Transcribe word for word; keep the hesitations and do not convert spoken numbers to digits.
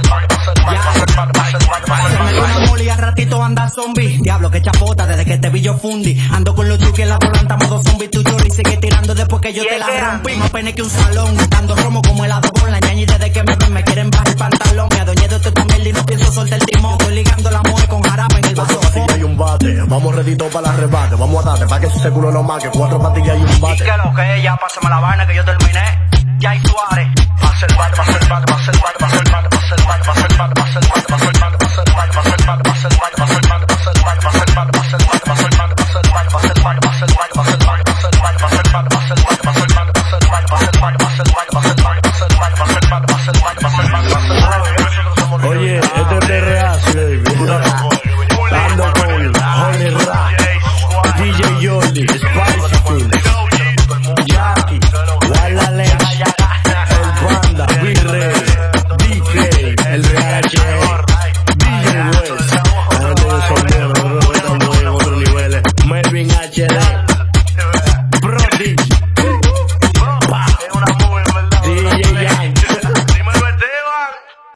Una moli al ratito anda zombie. Diablo, que chapota desde que te vi yo fundi. Ando con los chuki en la volanta modo zombie. Tu chorri sigue tirando después que yo te la rompí. Más pene que un salón, dando romo como helado con la ñaña. Y desde que me ven me quieren bajar el pantalón. Me adueñé de esta mierda y no pienso soltar el timón. Estoy ligando la mujer con jarabe en el vaso. Cuatro patillas y un bate, vamos redito para el arrebate. Vamos a darte pa' que ese culo no maque. Cuatro patillas y un bate. Y que lo que ya pásame la vaina que yo terminé. Ya hay Suárez.